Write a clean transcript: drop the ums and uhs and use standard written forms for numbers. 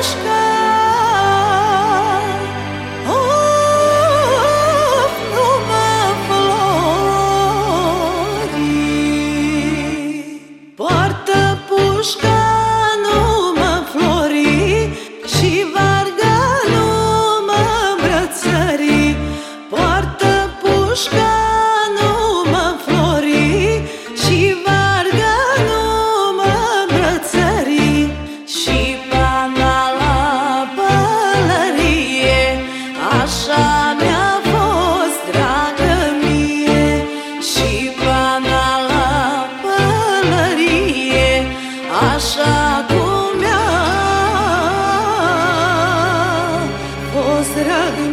pușca, of, numai flori. Poartă pușca numai flori și varga numai îmbrățări. Poartă pușca numai flori și varga numai îmbrățări. Și pana la pălărie, așa mi-a fost dragă mie. Și pana la pălărie, așa cum mi-a fost dragă mie.